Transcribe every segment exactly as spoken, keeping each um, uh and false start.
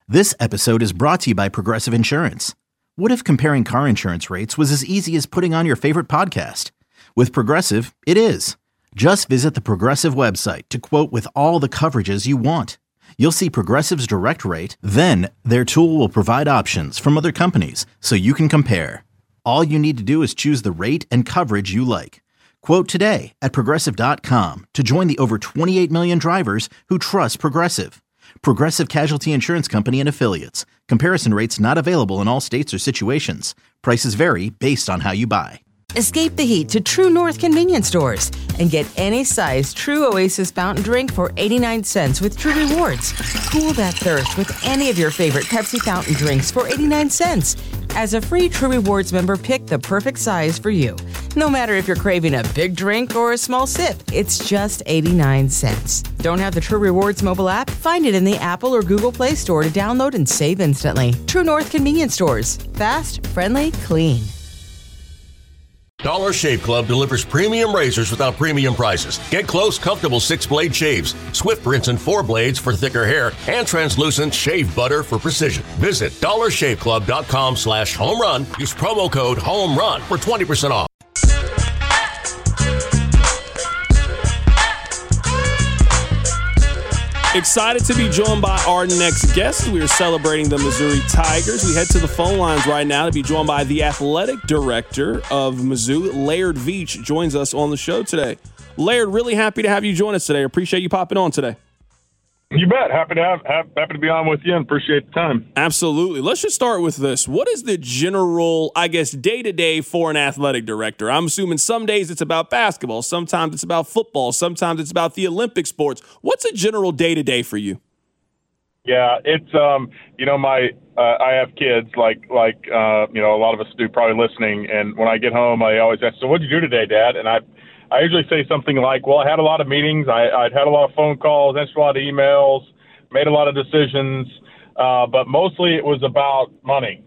This episode is brought to you by Progressive Insurance. What if comparing car insurance rates was as easy as putting on your favorite podcast? With Progressive, it is. Just visit the Progressive website to quote with all the coverages you want. You'll see Progressive's direct rate, then their tool will provide options from other companies so you can compare. All you need to do is choose the rate and coverage you like. Quote today at progressive dot com to join the over twenty-eight million drivers who trust Progressive. Progressive Casualty Insurance Company and Affiliates. Comparison rates not available in all states or situations. Prices vary based on how you buy. Escape the heat to True North convenience stores and get any size True Oasis fountain drink for eighty-nine cents with True Rewards. Cool that thirst with any of your favorite Pepsi fountain drinks for eighty-nine cents. As a free True Rewards member, pick the perfect size for you. No matter if you're craving a big drink or a small sip, it's just eighty-nine cents. Don't have the True Rewards mobile app? Find it in the Apple or Google Play Store to download and save instantly. True North convenience stores. Fast, friendly, clean. Dollar Shave Club delivers premium razors without premium prices. Get close, comfortable six-blade shaves, swift rinse and four blades for thicker hair, and translucent shave butter for precision. Visit dollar shave club dot com slash home run. Use promo code HOMERUN for twenty percent off. Excited to be joined by our next guest. We are celebrating the Missouri Tigers. We head to the phone lines right now to be joined by the athletic director of Mizzou, Laird Veatch, joins us on the show today. Laird, really happy to have you join us today. Appreciate you popping on today. You bet. Happy to have, have happy to be on with you and appreciate the time. Absolutely. Let's just start with this. What is the general, I guess, day-to-day for an athletic director? I'm assuming some days it's about basketball, sometimes it's about football, sometimes it's about the Olympic sports. What's a general day-to-day for you? Yeah, it's um, you know, my uh, I have kids like like uh, you know, a lot of us do probably listening, and when I get home, I always ask, "So, what'd you do today, Dad?" And I. I usually say something like, well, I had a lot of meetings. I, I'd had a lot of phone calls, answered a lot of emails, made a lot of decisions, uh, but mostly it was about money.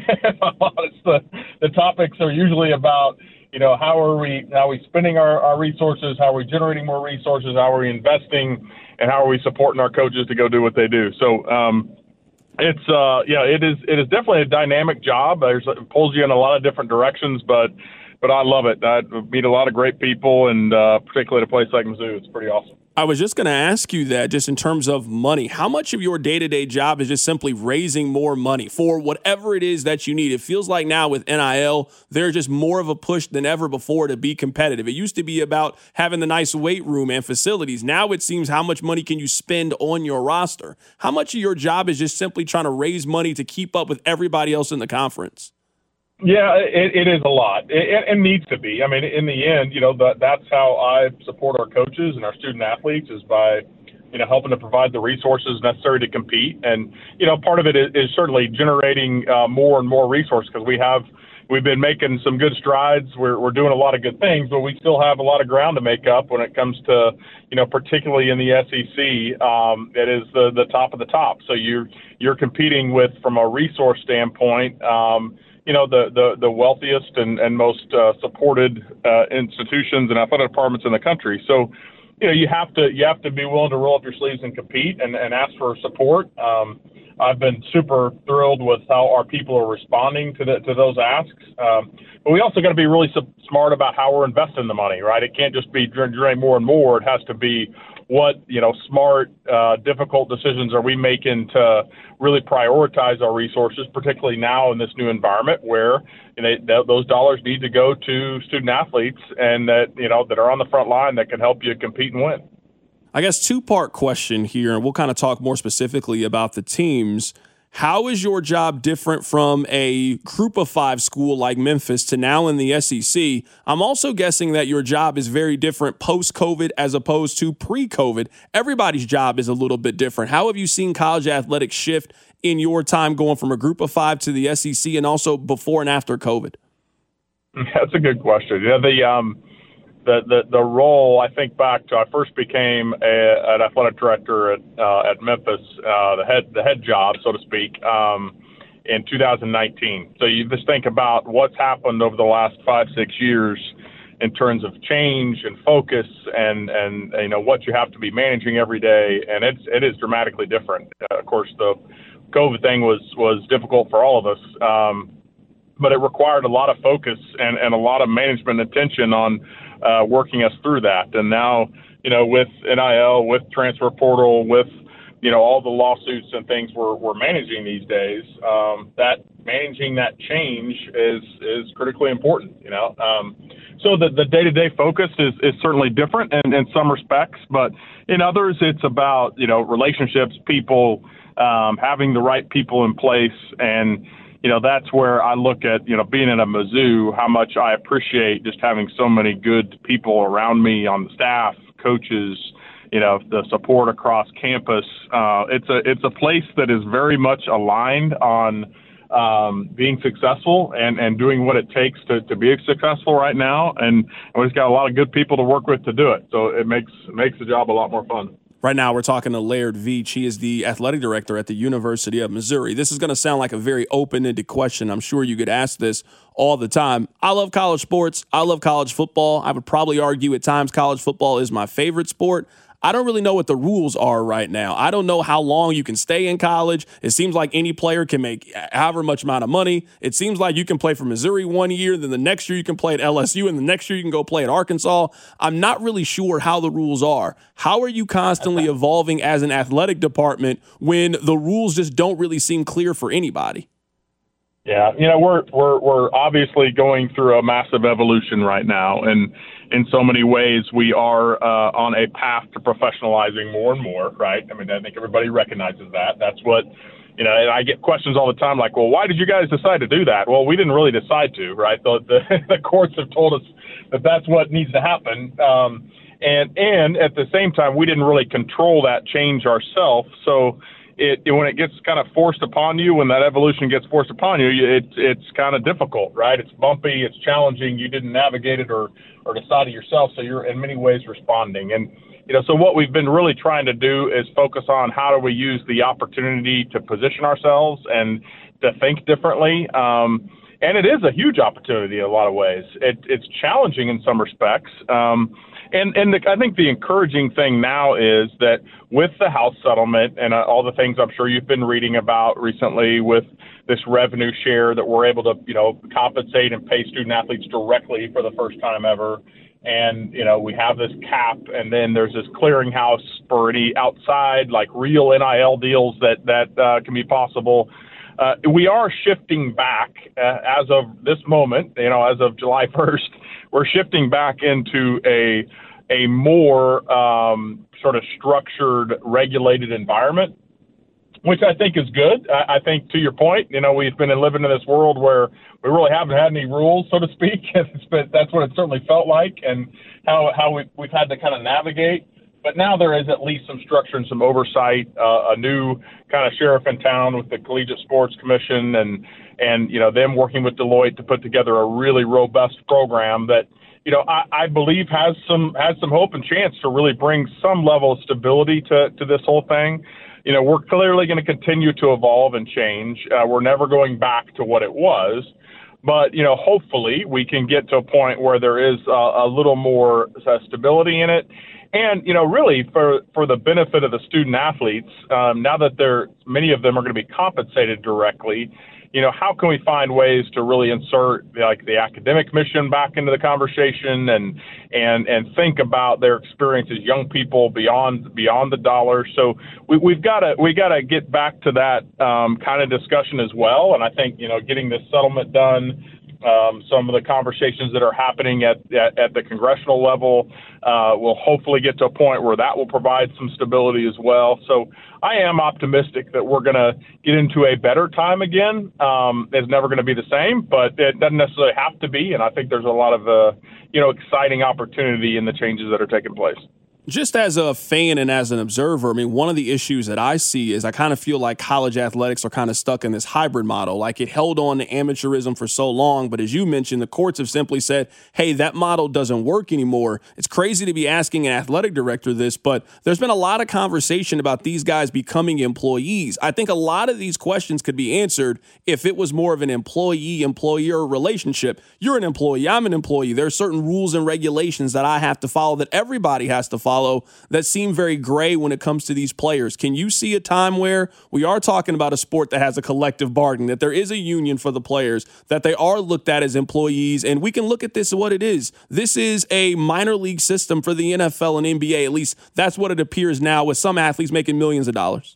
it's the, the topics are usually about, you know, how are we how are we spending our, our resources, how are we generating more resources, how are we investing, and how are we supporting our coaches to go do what they do. So um, it's, uh, yeah, it is it is definitely a dynamic job. There's, it pulls you in a lot of different directions, but But I love it. I meet a lot of great people, and uh, particularly at a place like Mizzou, it's pretty awesome. I was just going to ask you that just in terms of money. How much of your day-to-day job is just simply raising more money for whatever it is that you need? It feels like now with N I L, there's just more of a push than ever before to be competitive. It used to be about having the nice weight room and facilities. Now it seems how much money can you spend on your roster? How much of your job is just simply trying to raise money to keep up with everybody else in the conference? Yeah, it, it is a lot. It, it needs to be. I mean, in the end, you know, that that's how I support our coaches and our student athletes is by, you know, helping to provide the resources necessary to compete. And, you know, part of it is, is certainly generating uh, more and more resources because we have we've been making some good strides. We're we're doing a lot of good things, but we still have a lot of ground to make up when it comes to, you know, particularly in the S E C, um, it is the the top of the top. So you're you're competing with, from a resource standpoint, um, you know, the, the, the wealthiest and, and most uh, supported uh, institutions and athletic departments in the country. So, you know, you have to you have to be willing to roll up your sleeves and compete and, and ask for support. Um, I've been super thrilled with how our people are responding to the, to those asks. Um, but we also got to be really su- smart about how we're investing the money, right? It can't just be generating more and more. It has to be what, you know, smart, uh, difficult decisions are we making to really prioritize our resources, particularly now in this new environment where, you know, th- those dollars need to go to student athletes and that, you know, that are on the front line that can help you compete and win. I guess two-part question here, and we'll kind of talk more specifically about the teams. How is your job different from a group of five school like Memphis to now in the S E C? I'm also guessing that your job is very different post-COVID as opposed to pre-COVID. Everybody's job is a little bit different. How have you seen college athletics shift in your time going from a group of five to the S E C and also before and after COVID? That's a good question. Yeah, the um, the the the role, I think back to I first became a, an athletic director at uh, at Memphis, uh, the head the head job, so to speak, um, in two thousand nineteen. So you just think about what's happened over the last five six years in terms of change and focus and and you know what you have to be managing every day, and it's it is dramatically different. Uh, of course, the COVID thing was, was difficult for all of us. Um, but it required a lot of focus and, and a lot of management attention on uh, working us through that. And now, you know, with N I L, with transfer portal, with, you know, all the lawsuits and things we're, we're managing these days, um, that managing that change is, is critically important, you know. Um, so the, the day-to-day focus is, is certainly different in, in some respects, but in others it's about, you know, relationships, people, um, having the right people in place. And, you know, that's where I look at, you know, being at a Mizzou, how much I appreciate just having so many good people around me on the staff, coaches, you know, the support across campus. Uh, it's a it's a place that is very much aligned on um, being successful and, and doing what it takes to, to be successful right now. And we just got a lot of good people to work with to do it. So it makes it makes the job a lot more fun. Right now, we're talking to Laird Veatch. He is the athletic director at the University of Missouri. This is going to sound like a very open-ended question. I'm sure you get asked this all the time. I love college sports. I love college football. I would probably argue at times college football is my favorite sport. I don't really know what the rules are right now. I don't know how long you can stay in college. It seems like any player can make however much amount of money. It seems like you can play for Missouri one year, then the next year you can play at L S U, and the next year you can go play at Arkansas. I'm not really sure how the rules are. How are you constantly evolving as an athletic department when the rules just don't really seem clear for anybody? Yeah, you know, we're we're we're obviously going through a massive evolution right now, and in so many ways we are uh, on a path to professionalizing more and more, right? I mean, I think everybody recognizes that. That's what, you know, and I get questions all the time like, well, why did you guys decide to do that? Well, we didn't really decide to, right? The the, the courts have told us that that's what needs to happen, um, and and at the same time, we didn't really control that change ourselves, so. It, it, when it gets kind of forced upon you, when that evolution gets forced upon you, it, it's kind of difficult, right? It's bumpy, it's challenging. You didn't navigate it or, or decide it yourself, so you're in many ways responding. And, you know, so what we've been really trying to do is focus on how do we use the opportunity to position ourselves and to think differently. Um, and it is a huge opportunity in a lot of ways. It, it's challenging in some respects. Um, And and the, I think the encouraging thing now is that with the House settlement and uh, all the things I'm sure you've been reading about recently with this revenue share that we're able to, you know, compensate and pay student athletes directly for the first time ever. And, you know, we have this cap, and then there's this clearinghouse for any outside, like real N I L deals that, that uh, can be possible. Uh, we are shifting back uh, as of this moment, you know, as of July first, we're shifting back into a a more um, sort of structured, regulated environment, which I think is good. I, I think to your point, you know, we've been living in this world where we really haven't had any rules, so to speak. But that's what it certainly felt like, and how how we, we've had to kind of navigate. But now there is at least some structure and some oversight, uh, a new kind of sheriff in town with the Collegiate Sports Commission and, and, you know, them working with Deloitte to put together a really robust program that, you know, I, I believe has some has some hope and chance to really bring some level of stability to, to this whole thing. You know, we're clearly going to continue to evolve and change. Uh, we're never going back to what it was. But, you know, hopefully we can get to a point where there is a, a little more uh, stability in it. And, you know, really for, for the benefit of the student athletes, um, now that they're, many of them are going to be compensated directly, you know, how can we find ways to really insert like the academic mission back into the conversation and and and think about their experience as young people beyond beyond the dollar. So we, we've got to we got to get back to that um, kind of discussion as well. And I think, you know, getting this settlement done, um, some of the conversations that are happening at at, at the congressional level uh, will hopefully get to a point where that will provide some stability as well. So I am optimistic that we're going to get into a better time again. Um, it's never going to be the same, but it doesn't necessarily have to be. And I think there's a lot of, uh, you know, exciting opportunity in the changes that are taking place. Just as a fan and as an observer, I mean, one of the issues that I see is I kind of feel like college athletics are kind of stuck in this hybrid model. Like it held on to amateurism for so long, but as you mentioned, the courts have simply said, hey, that model doesn't work anymore. It's crazy to be asking an athletic director this, but there's been a lot of conversation about these guys becoming employees. I think a lot of these questions could be answered if it was more of an employee-employer relationship. You're an employee, I'm an employee. There are certain rules and regulations that I have to follow, that everybody has to follow. follow that seem very gray when it comes to these players. Can you see a time where we are talking about a sport that has a collective bargaining, that there is a union for the players, that they are looked at as employees, and we can look at this as what it is? This is a minor league system for the N F L and N B A. At least that's what it appears now, with some athletes making millions of dollars.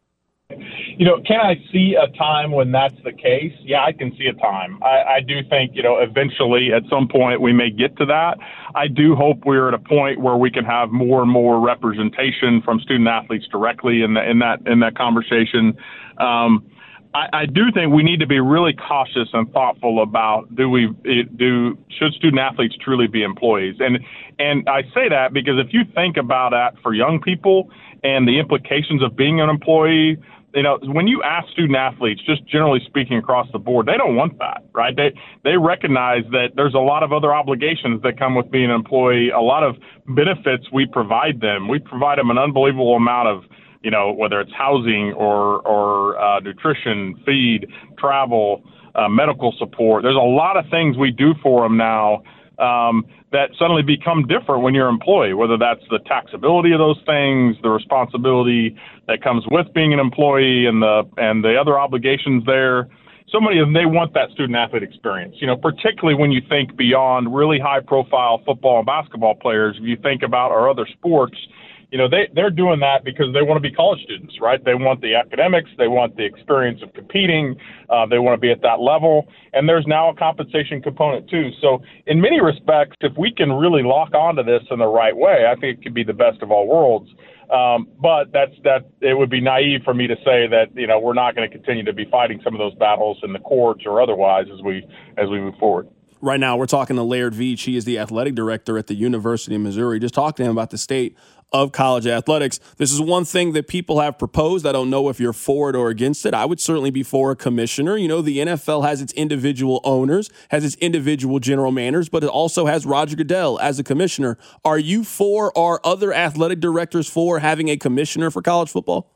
You know, can I see a time when that's the case? Yeah, I can see a time. I, I do think, you know, eventually at some point we may get to that. I do hope we're at a point where we can have more and more representation from student athletes directly in, the, in that in that conversation. Um, I, I do think we need to be really cautious and thoughtful about do we do should student athletes truly be employees? And and I say that because if you think about that for young people and the implications of being an employee, you know, when you ask student athletes, just generally speaking across the board, they don't want that, right? They they recognize that there's a lot of other obligations that come with being an employee, a lot of benefits we provide them. We provide them an unbelievable amount of, you know, whether it's housing or or uh, nutrition, feed, travel, uh, medical support. There's a lot of things we do for them now um, that suddenly become different when you're an employee, whether that's the taxability of those things, the responsibility that comes with being an employee, and the and the other obligations there. So many of them, they want that student athlete experience, you know, particularly when you think beyond really high profile football and basketball players. If you think about our other sports, you know, they, they're doing that because they want to be college students, right? They want the academics. They want the experience of competing. Uh, they want to be at that level. And there's now a compensation component, too. So in many respects, if we can really lock onto this in the right way, I think it could be the best of all worlds. Um, but that's that. It would be naive for me to say that, you know, we're not going to continue to be fighting some of those battles in the courts or otherwise as we as we move forward. Right now, we're talking to Laird Veatch. He is the athletic director at the University of Missouri. Just talking to him about the state of college athletics. This is one thing that people have proposed. I don't know if you're for it or against it. I would certainly be for a commissioner. You know, the N F L has its individual owners, has its individual general managers, but it also has Roger Goodell as a commissioner. Are you for, or other athletic directors for, having a commissioner for college football?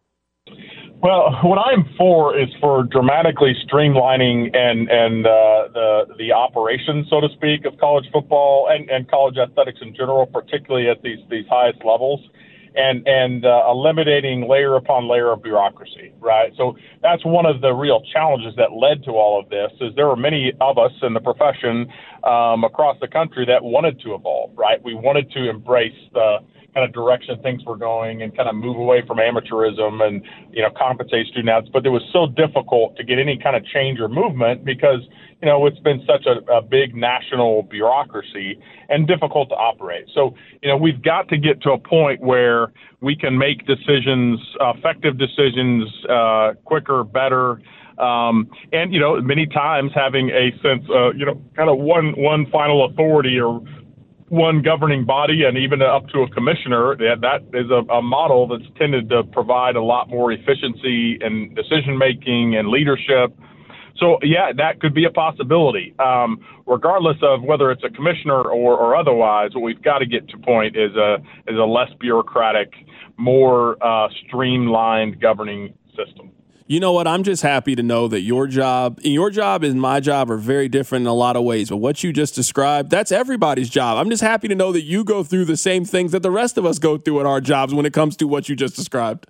Well, what I'm for is for dramatically streamlining and and uh, the the operations, so to speak, of college football and, and college athletics in general, particularly at these these highest levels, and and uh, eliminating layer upon layer of bureaucracy. Right. So that's one of the real challenges that led to all of this. Is there were many of us in the profession um, across the country that wanted to evolve. Right. We wanted to embrace the kind of direction things were going and kind of move away from amateurism and, you know, compensate student athletes. But it was so difficult to get any kind of change or movement because, you know, it's been such a, a big national bureaucracy and difficult to operate. So, you know, we've got to get to a point where we can make decisions, uh, effective decisions, uh, quicker, better. Um, and, you know, many times having a sense, uh, you know, kind of one, one final authority or one governing body, and even up to a commissioner, that, that is a, a model that's tended to provide a lot more efficiency and decision-making and leadership. So, yeah, that could be a possibility. Um, regardless of whether it's a commissioner or, or otherwise, what we've got to get to point is a, is a less bureaucratic, more uh, streamlined governing system. You know what? I'm just happy to know that your job, your job and my job are very different in a lot of ways. But what you just described, that's everybody's job. I'm just happy to know that you go through the same things that the rest of us go through in our jobs when it comes to what you just described.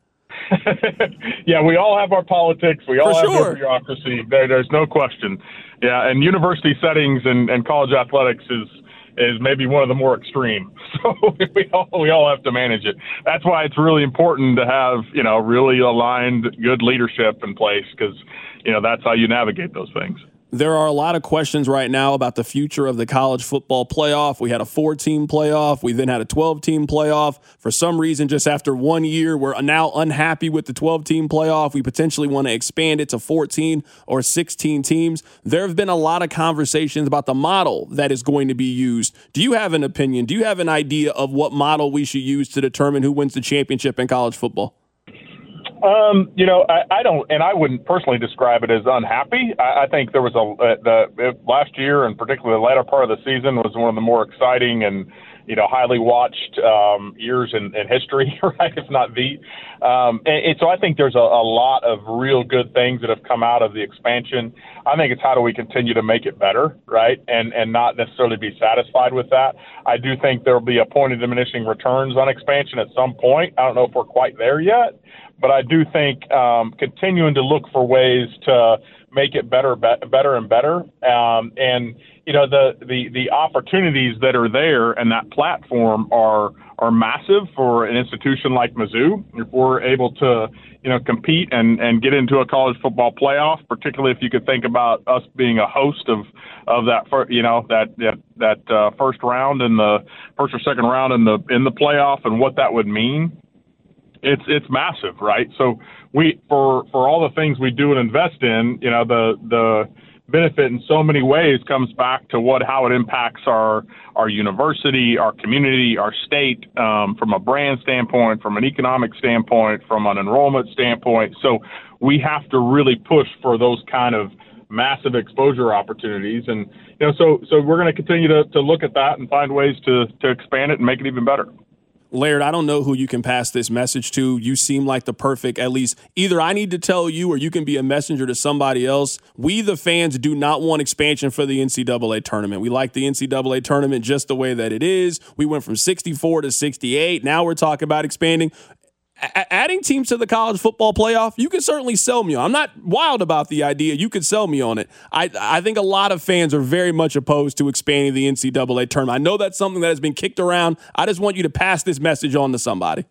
Yeah, we all have our politics. We all For have sure. our bureaucracy. There, there's no question. Yeah, and university settings and, and college athletics is is maybe one of the more extreme. So we all we all have to manage it. That's why it's really important to have, you know, really aligned, good leadership in place, because, you know, that's how you navigate those things. There are a lot of questions right now about the future of the college football playoff. We had a four-team playoff. We then had a twelve-team playoff. For some reason, just after one year, we're now unhappy with the twelve-team playoff. We potentially want to expand it to fourteen or sixteen teams. There have been a lot of conversations about the model that is going to be used. Do you have an opinion? Do you have an idea of what model we should use to determine who wins the championship in college football? Um, you know, I, I don't, and I wouldn't personally describe it as unhappy. I, I think there was a uh, the it, last year, and particularly the latter part of the season, was one of the more exciting and you know, highly watched um, years in, in history, right, if not the. Um, and, and so I think there's a, a lot of real good things that have come out of the expansion. I think it's how do we continue to make it better, right, and, and not necessarily be satisfied with that. I do think there will be a point of diminishing returns on expansion at some point. I don't know if we're quite there yet, but I do think um, continuing to look for ways to make it better, be- better and better. Um, and, you know, the, the, the opportunities that are there and that platform are are massive for an institution like Mizzou. If we're able to, you know, compete and, and get into a college football playoff, particularly if you could think about us being a host of, of that, fir- you know, that that, that uh, first round in the first or second round in the in the playoff and what that would mean. It's it's massive, right? So we for for all the things we do and invest in, you know, the the benefit in so many ways comes back to what how it impacts our our university, our community, our state, um, from a brand standpoint, from an economic standpoint, from an enrollment standpoint. So we have to really push for those kind of massive exposure opportunities, and you know, so so we're going to continue to to look at that and find ways to to expand it and make it even better. Laird, I don't know who you can pass this message to. You seem like the perfect, at least either I need to tell you or you can be a messenger to somebody else. We, the fans, do not want expansion for the N C double A tournament. We like the N C double A tournament just the way that it is. We went from sixty-four to sixty-eight. Now we're talking about expanding. A- adding teams to the college football playoff, you can certainly sell me on. I'm not wild about the idea. You could sell me on it. I I think a lot of fans are very much opposed to expanding the N C double A tournament. I know that's something that has been kicked around. I just want you to pass this message on to somebody.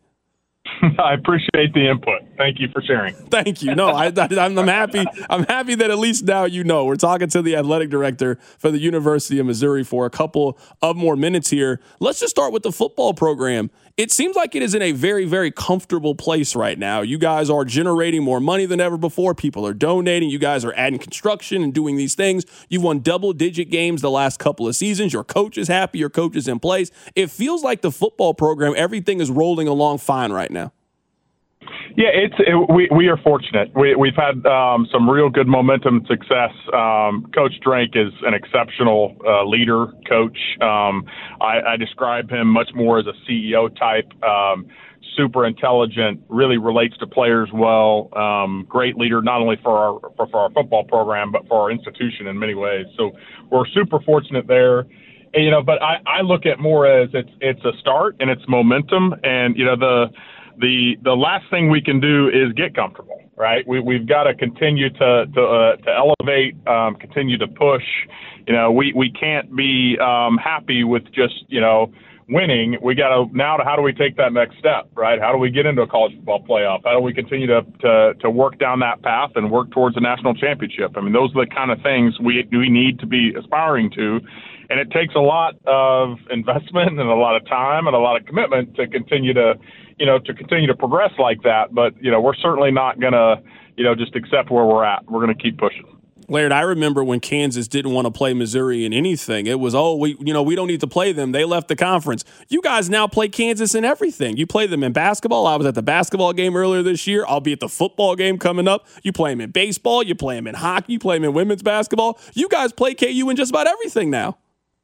I appreciate the input. Thank you for sharing. Thank you. No, I, I, I'm happy. I'm happy that at least now you know. We're talking to the athletic director for the University of Missouri for a couple of more minutes here. Let's just start with the football program. It seems like it is in a very, very comfortable place right now. You guys are generating more money than ever before. People are donating. You guys are adding construction and doing these things. You've won double-digit games the last couple of seasons. Your coach is happy. Your coach is in place. It feels like the football program, everything is rolling along fine right now. Yeah, it's it, we we are fortunate. We we've had um, some real good momentum and success. Um, Coach Drake is an exceptional uh, leader, coach. Um, I, I describe him much more as a C E O type. Um, super intelligent, really relates to players well. Um, great leader, not only for our for, for our football program, but for our institution in many ways. So we're super fortunate there. And, you know, but I, I look at more as it's it's a start and it's momentum, and you know the. The the last thing we can do is get comfortable, right? We we've got to continue to to uh, to elevate, um, continue to push. You know, we we can't be um, happy with just you know winning. We got to now. To how do we take that next step, right? How do we get into a college football playoff? How do we continue to to to work down that path and work towards a national championship? I mean, those are the kind of things we we need to be aspiring to. And it takes a lot of investment and a lot of time and a lot of commitment to continue to, you know, to continue to progress like that. But, you know, we're certainly not going to, you know, just accept where we're at. We're going to keep pushing. Laird, I remember when Kansas didn't want to play Missouri in anything. It was, oh, we, you know, we don't need to play them. They left the conference. You guys now play Kansas in everything. You play them in basketball. I was at the basketball game earlier this year. I'll be at the football game coming up. You play them in baseball. You play them in hockey. You play them in women's basketball. You guys play K U in just about everything now.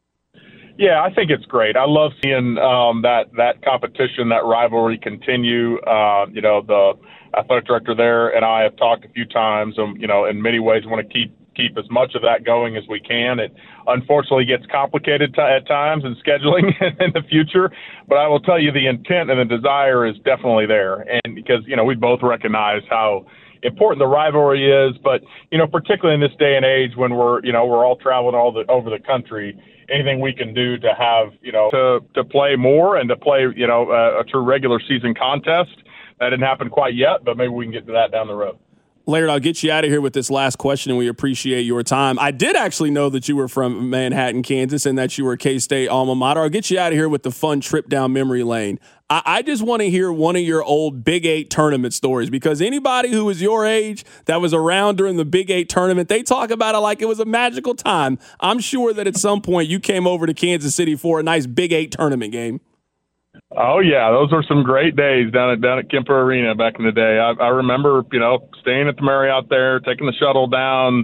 Yeah, I think it's great. I love seeing um, that that competition, that rivalry continue. Uh, you know, the athletic director there and I have talked a few times, and you know, in many ways, want to keep keep as much of that going as we can. It unfortunately gets complicated t- at times in scheduling in the future, but I will tell you the intent and the desire is definitely there, and because you know we both recognize how important the rivalry is, but you know, particularly in this day and age when we're you know we're all traveling all the over the country. Anything we can do to have, you know, to, to play more and to play, you know, a, a true regular season contest. That didn't happen quite yet, but maybe we can get to that down the road. Laird, I'll get you out of here with this last question, and we appreciate your time. I did actually know that you were from Manhattan, Kansas, and that you were K-State alma mater. I'll get you out of here with the fun trip down memory lane. I, I just want to hear one of your old Big Eight tournament stories, because anybody who was your age that was around during the Big Eight tournament, they talk about it like it was a magical time. I'm sure that at some point you came over to Kansas City for a nice Big Eight tournament game. Oh yeah, those were some great days down at down at Kemper Arena back in the day. I, I remember, you know, staying at the Marriott there, taking the shuttle down,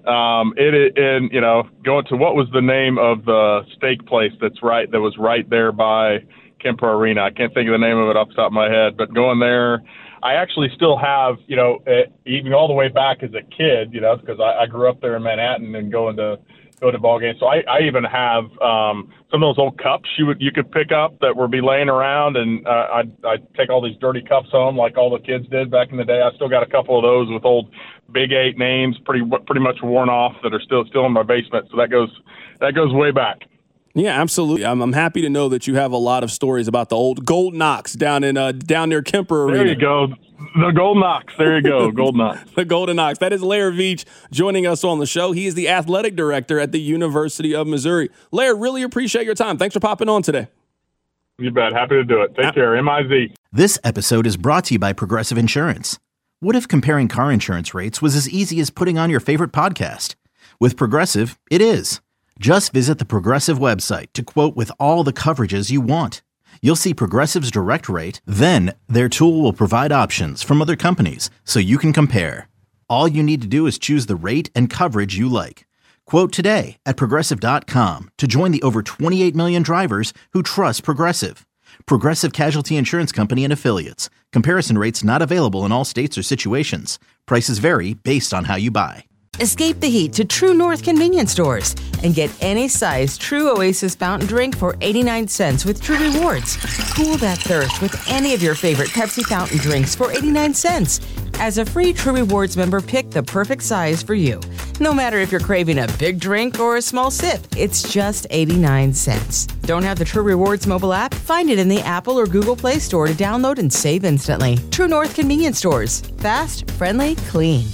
Um, it and you know, going to what was the name of the steak place that's right that was right there by Kemper Arena. I can't think of the name of it off the top of my head, but going there, I actually still have, you know, even all the way back as a kid, you know, because I, I grew up there in Manhattan and going to go to ball games. So I, I even have um, some of those old cups you would you could pick up that would be laying around, and uh, I'd, I'd take all these dirty cups home like all the kids did back in the day. I still got a couple of those with old Big Eight names, pretty pretty much worn off, that are still still in my basement. So that goes that goes way back. Yeah, absolutely. I'm, I'm happy to know that you have a lot of stories about the old Gold Knox down in uh, down near Kemper Arena. There you go. The Gold Knox. There you go. Gold Knox. The Golden Knox. That is Lair Veach joining us on the show. He is the athletic director at the University of Missouri. Lair, really appreciate your time. Thanks for popping on today. You bet. Happy to do it. Take care. M I Z. This episode is brought to you by Progressive Insurance. What if comparing car insurance rates was as easy as putting on your favorite podcast? With Progressive, it is. Just visit the Progressive website to quote with all the coverages you want. You'll see Progressive's direct rate, then their tool will provide options from other companies so you can compare. All you need to do is choose the rate and coverage you like. Quote today at Progressive dot com to join the over twenty-eight million drivers who trust Progressive. Progressive Casualty Insurance Company and Affiliates. Comparison rates not available in all states or situations. Prices vary based on how you buy. Escape the heat to True North convenience stores and get any size True Oasis fountain drink for eighty-nine cents with True Rewards. Cool that thirst with any of your favorite Pepsi fountain drinks for eighty-nine cents. As a free True Rewards member, pick the perfect size for you. No matter if you're craving a big drink or a small sip, it's just eighty-nine cents. Don't have the True Rewards mobile app? Find it in the Apple or Google Play Store to download and save instantly. True North convenience stores. Fast, friendly, clean.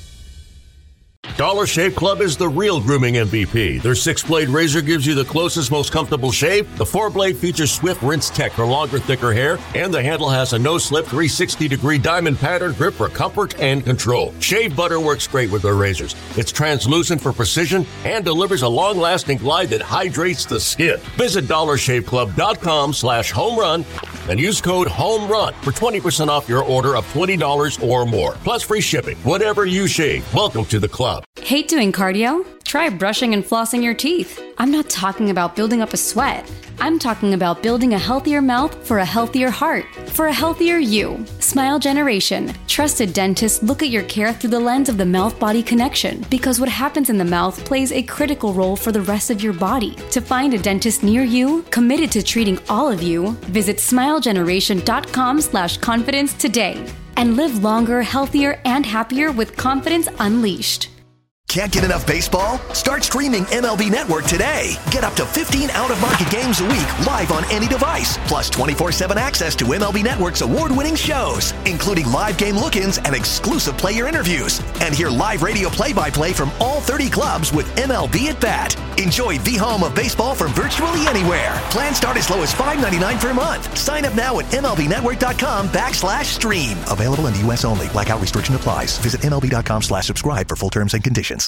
Dollar Shave Club is the real grooming M V P. Their six-blade razor gives you the closest, most comfortable shave. The four-blade features Swift Rinse Tech for longer, thicker hair, and the handle has a no-slip three sixty degree diamond pattern grip for comfort and control. Shave butter works great with their razors. It's translucent for precision and delivers a long-lasting glide that hydrates the skin. Visit dollar shave club dot com slash home run and use code HOMERUN for twenty percent off your order of twenty dollars or more, plus free shipping. Whatever you shave, welcome to the club. Hate doing cardio? Try brushing and flossing your teeth. I'm not talking about building up a sweat. I'm talking about building a healthier mouth for a healthier heart, for a healthier you. Smile Generation. Trusted dentists look at your care through the lens of the mouth-body connection, because what happens in the mouth plays a critical role for the rest of your body. To find a dentist near you, committed to treating all of you, visit smile generation dot com slash confidence today and live longer, healthier, and happier with confidence unleashed. Can't get enough baseball? Start streaming M L B Network today. Get up to fifteen out-of-market games a week live on any device, plus twenty-four seven access to M L B Network's award-winning shows, including live game look-ins and exclusive player interviews. And hear live radio play-by-play from all thirty clubs with M L B at Bat. Enjoy the home of baseball from virtually anywhere. Plans start as low as five ninety-nine per month. Sign up now at M L B network dot com backslash stream. Available in the U S only. Blackout restriction applies. Visit M L B dot com slash subscribe for full terms and conditions.